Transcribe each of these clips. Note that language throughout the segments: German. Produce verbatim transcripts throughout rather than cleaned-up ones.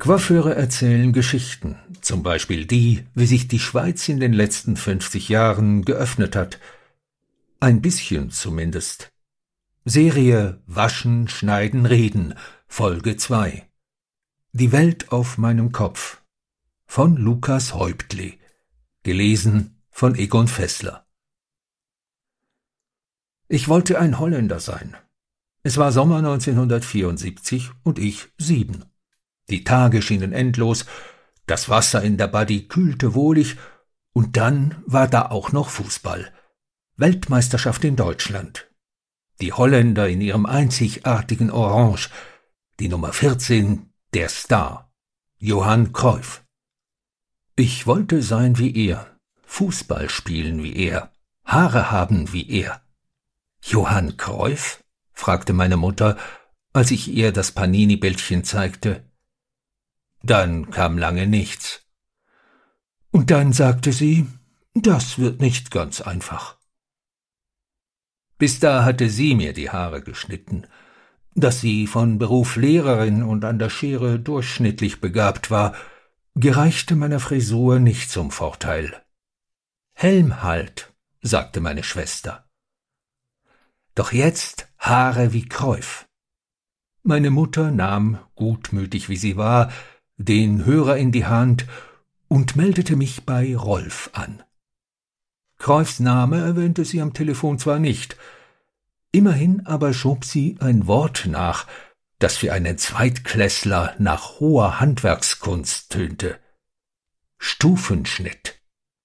Coiffeure erzählen Geschichten, zum Beispiel die, wie sich die Schweiz in den letzten fünfzig Jahren geöffnet hat. Ein bisschen zumindest. Serie Waschen, Schneiden, Reden, Folge zwei. Die Welt auf meinem Kopf. Von Lukas Häuptli. Gelesen von Egon Fessler. Ich wollte ein Holländer sein. Es war Sommer neunzehnhundertvierundsiebzig und ich sieben. Die Tage schienen endlos, das Wasser in der Badi kühlte wohlig, und dann war da auch noch Fußball. Weltmeisterschaft in Deutschland. Die Holländer in ihrem einzigartigen Orange. Die Nummer vierzehn, der Star. Johann Cruyff. Ich wollte sein wie er, Fußball spielen wie er, Haare haben wie er. Johann Cruyff? Fragte meine Mutter, als ich ihr das Panini-Bildchen zeigte. Dann kam lange nichts. Und dann sagte sie, das wird nicht ganz einfach. Bis da hatte sie mir die Haare geschnitten. Dass sie von Beruf Lehrerin und an der Schere durchschnittlich begabt war, gereichte meiner Frisur nicht zum Vorteil. Helm halt, sagte meine Schwester. Doch jetzt Haare wie Cruyff. Meine Mutter nahm, gutmütig wie sie war, den Hörer in die Hand und meldete mich bei Rolf an. Cruyffs Name erwähnte sie am Telefon zwar nicht, immerhin aber schob sie ein Wort nach, das für einen Zweitklässler nach hoher Handwerkskunst tönte. Stufenschnitt.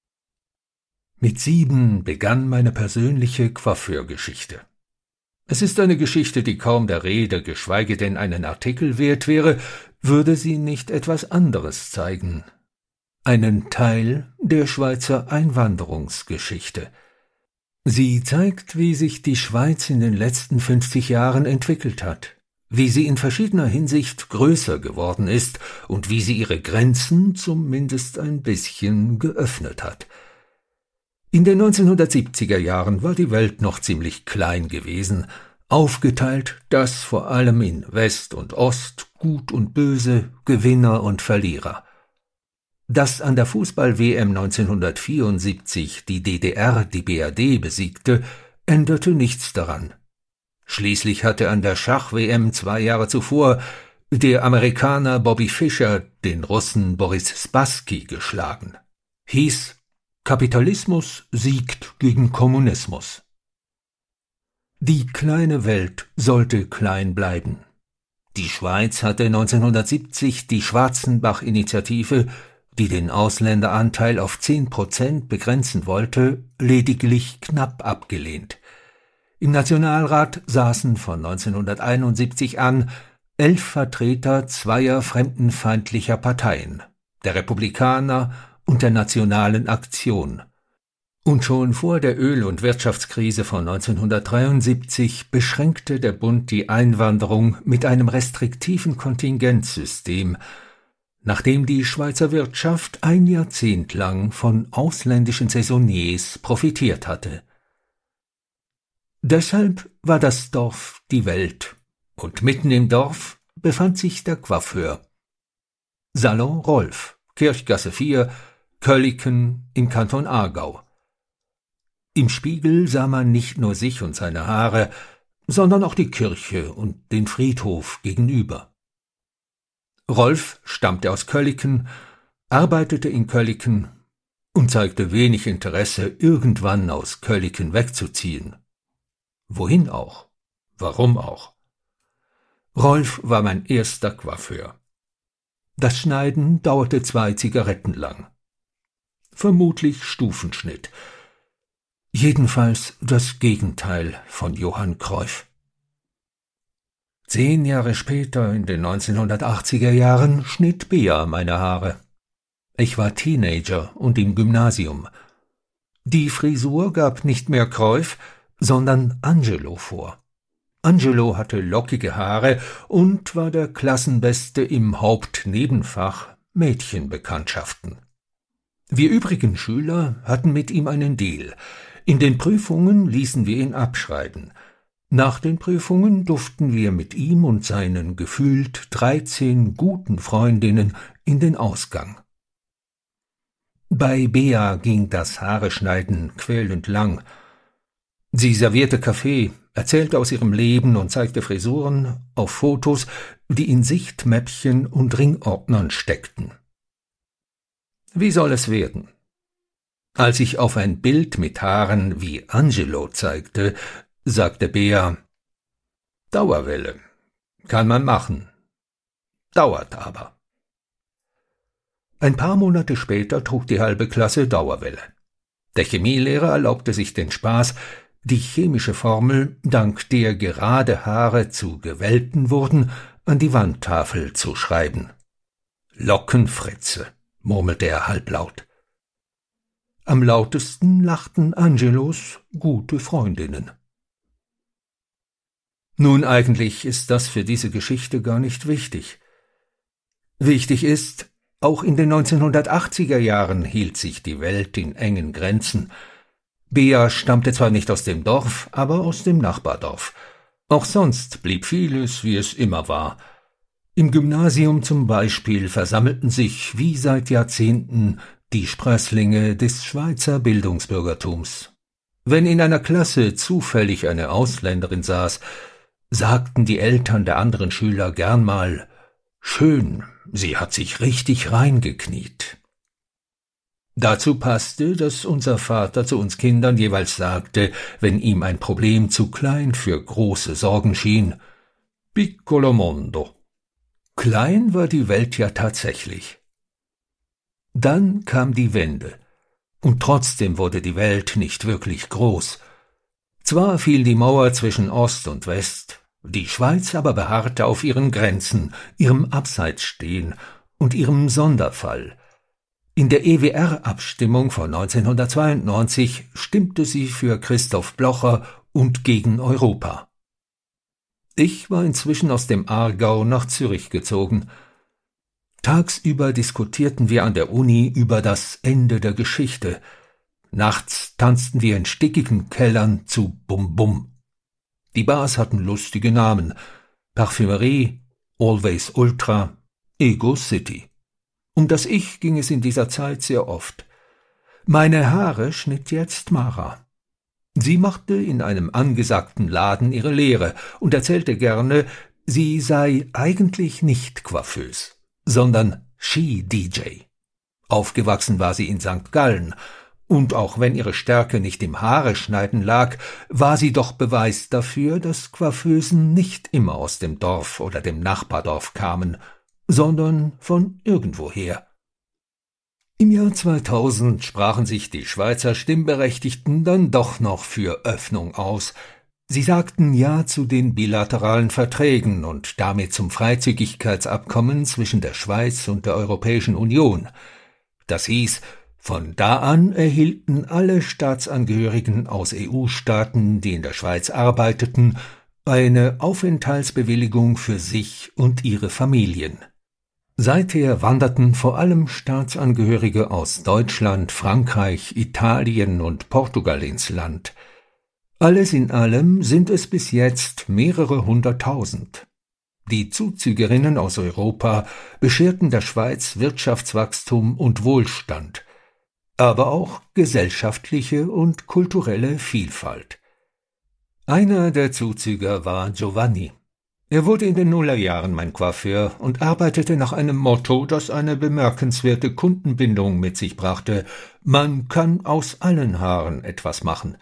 Mit sieben begann meine persönliche Coiffeurgeschichte. Es ist eine Geschichte, die kaum der Rede, geschweige denn einen Artikel wert wäre, würde sie nicht etwas anderes zeigen. Einen Teil der Schweizer Einwanderungsgeschichte. Sie zeigt, wie sich die Schweiz in den letzten fünfzig Jahren entwickelt hat, wie sie in verschiedener Hinsicht größer geworden ist und wie sie ihre Grenzen zumindest ein bisschen geöffnet hat. In den neunzehnhundertsiebziger Jahren war die Welt noch ziemlich klein gewesen, aufgeteilt, das vor allem in West und Ost, Gut und Böse, Gewinner und Verlierer. Dass an der Fußball-W M neunzehnhundertvierundsiebzig die D D R die B R D besiegte, änderte nichts daran. Schließlich hatte an der Schach-W M zwei Jahre zuvor der Amerikaner Bobby Fischer den Russen Boris Spassky geschlagen. Hieß: Kapitalismus siegt gegen Kommunismus. Die kleine Welt sollte klein bleiben. Die Schweiz hatte neunzehnhundertsiebzig die Schwarzenbach-Initiative, die den Ausländeranteil auf zehn Prozent begrenzen wollte, lediglich knapp abgelehnt. Im Nationalrat saßen von neunzehnhunderteinundsiebzig an elf Vertreter zweier fremdenfeindlicher Parteien, der Republikaner und der Nationalen Aktion. Und schon vor der Öl- und Wirtschaftskrise von neunzehnhundertdreiundsiebzig beschränkte der Bund die Einwanderung mit einem restriktiven Kontingentsystem, nachdem die Schweizer Wirtschaft ein Jahrzehnt lang von ausländischen Saisonniers profitiert hatte. Deshalb war das Dorf die Welt, und mitten im Dorf befand sich der Coiffeur. Salon Rolf, Kirchgasse vier, Kölliken im Kanton Aargau. Im Spiegel sah man nicht nur sich und seine Haare, sondern auch die Kirche und den Friedhof gegenüber. Rolf stammte aus Kölliken, arbeitete in Kölliken und zeigte wenig Interesse, irgendwann aus Kölliken wegzuziehen. Wohin auch? Warum auch? Rolf war mein erster Coiffeur. Das Schneiden dauerte zwei Zigaretten lang. Vermutlich Stufenschnitt. Jedenfalls das Gegenteil von Johann Cruyff. Zehn Jahre später, in den neunzehnhundertachtziger Jahren, schnitt Bea meine Haare. Ich war Teenager und im Gymnasium. Die Frisur gab nicht mehr Cruyff, sondern Angelo vor. Angelo hatte lockige Haare und war der Klassenbeste im Hauptnebenfach Mädchenbekanntschaften. Wir übrigen Schüler hatten mit ihm einen Deal. In den Prüfungen ließen wir ihn abschreiben. Nach den Prüfungen durften wir mit ihm und seinen gefühlt dreizehn guten Freundinnen in den Ausgang. Bei Bea ging das Haareschneiden quälend lang. Sie servierte Kaffee, erzählte aus ihrem Leben und zeigte Frisuren auf Fotos, die in Sichtmäppchen und Ringordnern steckten. Wie soll es werden? Als ich auf ein Bild mit Haaren wie Angelo zeigte, sagte Bea: Dauerwelle. Kann man machen. Dauert aber. Ein paar Monate später trug die halbe Klasse Dauerwelle. Der Chemielehrer erlaubte sich den Spaß, die chemische Formel, dank der gerade Haare zu gewellten wurden, an die Wandtafel zu schreiben. Lockenfritze, murmelte er halblaut. Am lautesten lachten Angelos gute Freundinnen. Nun, eigentlich ist das für diese Geschichte gar nicht wichtig. Wichtig ist, auch in den neunzehnhundertachtziger Jahren hielt sich die Welt in engen Grenzen. Bea stammte zwar nicht aus dem Dorf, aber aus dem Nachbardorf. Auch sonst blieb vieles, wie es immer war. Im Gymnasium zum Beispiel versammelten sich wie seit Jahrzehnten die Sprösslinge des Schweizer Bildungsbürgertums. Wenn in einer Klasse zufällig eine Ausländerin saß, sagten die Eltern der anderen Schüler gern mal: »Schön, sie hat sich richtig reingekniet.« Dazu passte, dass unser Vater zu uns Kindern jeweils sagte, wenn ihm ein Problem zu klein für große Sorgen schien: »Piccolo mondo.« Klein war die Welt ja tatsächlich. Dann kam die Wende, und trotzdem wurde die Welt nicht wirklich groß. Zwar fiel die Mauer zwischen Ost und West, die Schweiz aber beharrte auf ihren Grenzen, ihrem Abseitsstehen und ihrem Sonderfall. In der E W R-Abstimmung von neunzehnhundertzweiundneunzig stimmte sie für Christoph Blocher und gegen Europa. Ich war inzwischen aus dem Aargau nach Zürich gezogen. Tagsüber diskutierten wir an der Uni über das Ende der Geschichte. Nachts tanzten wir in stickigen Kellern zu Bum Bum. Die Bars hatten lustige Namen: Parfümerie, Always Ultra, Ego City. Um das Ich ging es in dieser Zeit sehr oft. Meine Haare schnitt jetzt Mara. Sie machte in einem angesagten Laden ihre Lehre und erzählte gerne, sie sei eigentlich nicht Coiffeuse, sondern Ski-D J. Aufgewachsen war sie in Sankt Gallen, und auch wenn ihre Stärke nicht im Haareschneiden lag, war sie doch Beweis dafür, dass Coiffeusen nicht immer aus dem Dorf oder dem Nachbardorf kamen, sondern von irgendwoher. Im Jahr zweitausend sprachen sich die Schweizer Stimmberechtigten dann doch noch für Öffnung aus. Sie sagten Ja zu den bilateralen Verträgen und damit zum Freizügigkeitsabkommen zwischen der Schweiz und der Europäischen Union. Das hieß, von da an erhielten alle Staatsangehörigen aus E U-Staaten, die in der Schweiz arbeiteten, eine Aufenthaltsbewilligung für sich und ihre Familien. Seither wanderten vor allem Staatsangehörige aus Deutschland, Frankreich, Italien und Portugal ins Land. Alles in allem sind es bis jetzt mehrere hunderttausend. Die Zuzügerinnen aus Europa bescherten der Schweiz Wirtschaftswachstum und Wohlstand, aber auch gesellschaftliche und kulturelle Vielfalt. Einer der Zuzüger war Giovanni. Er wurde in den Nullerjahren mein Coiffeur und arbeitete nach einem Motto, das eine bemerkenswerte Kundenbindung mit sich brachte: Man kann aus allen Haaren etwas machen.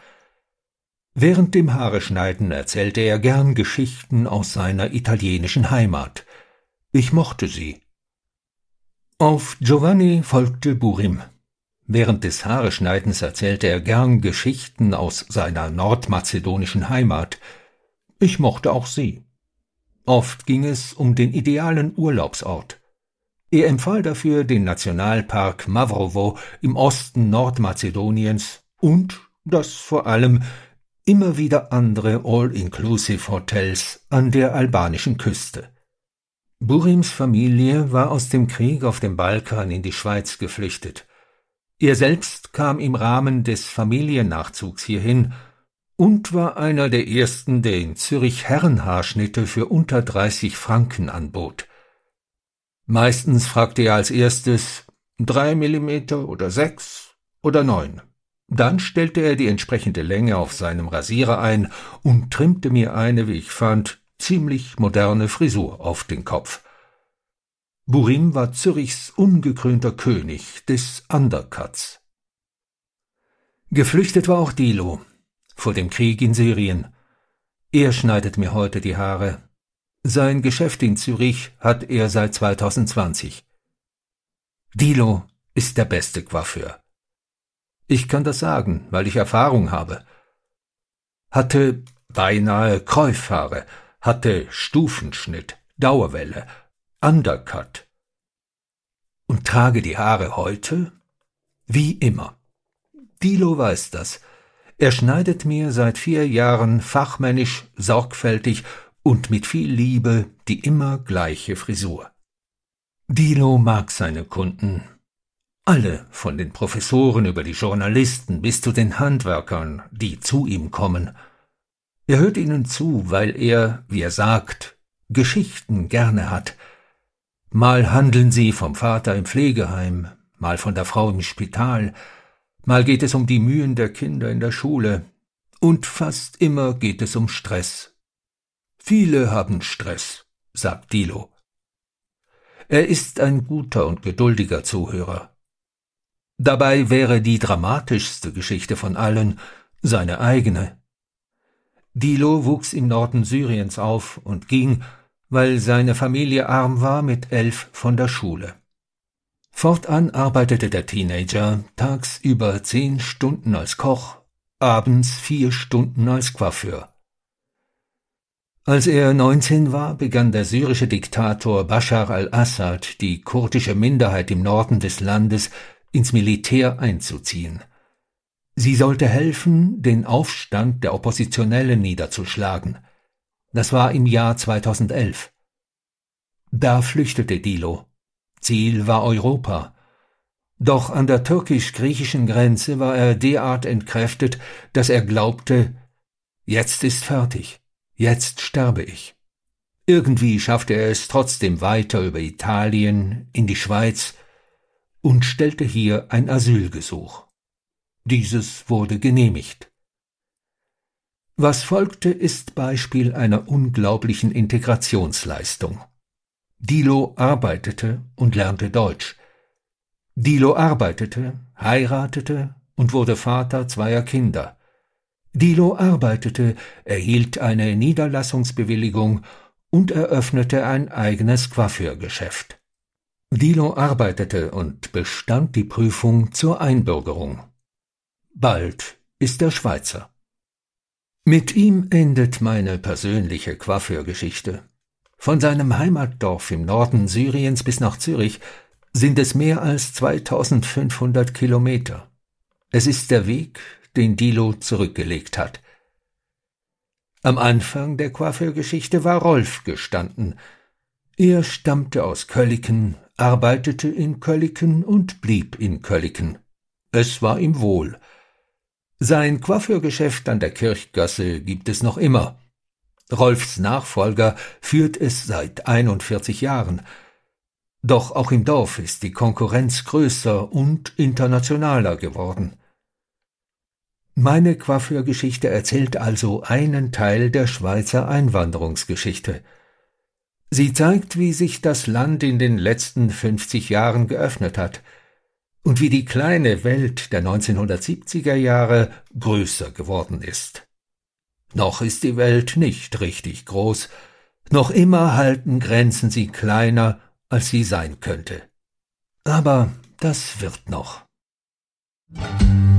Während dem Haareschneiden erzählte er gern Geschichten aus seiner italienischen Heimat. Ich mochte sie. Auf Giovanni folgte Burim. Während des Haareschneidens erzählte er gern Geschichten aus seiner nordmazedonischen Heimat. Ich mochte auch sie. Oft ging es um den idealen Urlaubsort. Er empfahl dafür den Nationalpark Mavrovo im Osten Nordmazedoniens und, das vor allem, immer wieder andere All-Inclusive-Hotels an der albanischen Küste. Burims Familie war aus dem Krieg auf dem Balkan in die Schweiz geflüchtet. Er selbst kam im Rahmen des Familiennachzugs hierhin und war einer der ersten, der in Zürich Herrenhaarschnitte für unter dreißig Franken anbot. Meistens fragte er als erstes drei Millimeter oder sechs oder neun. Dann stellte er die entsprechende Länge auf seinem Rasierer ein und trimmte mir eine, wie ich fand, ziemlich moderne Frisur auf den Kopf. Burim war Zürichs ungekrönter König des Undercuts. Geflüchtet war auch Dilo vor dem Krieg in Syrien. Er schneidet mir heute die Haare. Sein Geschäft in Zürich hat er seit zweitausendzwanzig. Dilo ist der beste Coiffeur. Ich kann das sagen, weil ich Erfahrung habe. Hatte beinahe Kräufhaare, hatte Stufenschnitt, Dauerwelle, Undercut. Und trage die Haare heute wie immer. Dilo weiß das. Er schneidet mir seit vier Jahren fachmännisch, sorgfältig und mit viel Liebe die immer gleiche Frisur. Dilo mag seine Kunden. Alle, von den Professoren über die Journalisten bis zu den Handwerkern, die zu ihm kommen. Er hört ihnen zu, weil er, wie er sagt, Geschichten gerne hat. Mal handeln sie vom Vater im Pflegeheim, mal von der Frau im Spital, mal geht es um die Mühen der Kinder in der Schule, und fast immer geht es um Stress. Viele haben Stress, sagt Dilo. Er ist ein guter und geduldiger Zuhörer. Dabei wäre die dramatischste Geschichte von allen seine eigene. Dilo wuchs im Norden Syriens auf und ging, weil seine Familie arm war, mit elf von der Schule. Fortan arbeitete der Teenager tagsüber zehn Stunden als Koch, abends vier Stunden als Coiffeur. Als er neunzehn war, begann der syrische Diktator Bashar al-Assad, die kurdische Minderheit im Norden des Landes ins Militär einzuziehen. Sie sollte helfen, den Aufstand der Oppositionellen niederzuschlagen. Das war im Jahr zweitausendelf. Da flüchtete Dilo. Ziel war Europa. Doch an der türkisch-griechischen Grenze war er derart entkräftet, dass er glaubte, jetzt ist fertig, jetzt sterbe ich. Irgendwie schaffte er es trotzdem weiter über Italien in die Schweiz und stellte hier ein Asylgesuch. Dieses wurde genehmigt. Was folgte, ist Beispiel einer unglaublichen Integrationsleistung. Dilo arbeitete und lernte Deutsch. Dilo arbeitete, heiratete und wurde Vater zweier Kinder. Dilo arbeitete, erhielt eine Niederlassungsbewilligung und eröffnete ein eigenes Coiffeurgeschäft. Dilo arbeitete und bestand die Prüfung zur Einbürgerung. Bald ist er Schweizer. Mit ihm endet meine persönliche Coiffeurgeschichte. Von seinem Heimatdorf im Norden Syriens bis nach Zürich sind es mehr als zweitausendfünfhundert Kilometer. Es ist der Weg, den Dilo zurückgelegt hat. Am Anfang der Coiffeurgeschichte war Rolf gestanden. Er stammte aus Köliken, arbeitete in Köliken und blieb in Köliken. Es war ihm wohl. Sein Coiffeurgeschäft an der Kirchgasse gibt es noch immer. Rolfs Nachfolger führt es seit einundvierzig Jahren. Doch auch im Dorf ist die Konkurrenz größer und internationaler geworden. Meine Coiffeurgeschichte erzählt also einen Teil der Schweizer Einwanderungsgeschichte. Sie zeigt, wie sich das Land in den letzten fünfzig Jahren geöffnet hat und wie die kleine Welt der neunzehnhundertsiebziger Jahre größer geworden ist. Noch ist die Welt nicht richtig groß, noch immer halten Grenzen sie kleiner, als sie sein könnte. Aber das wird noch.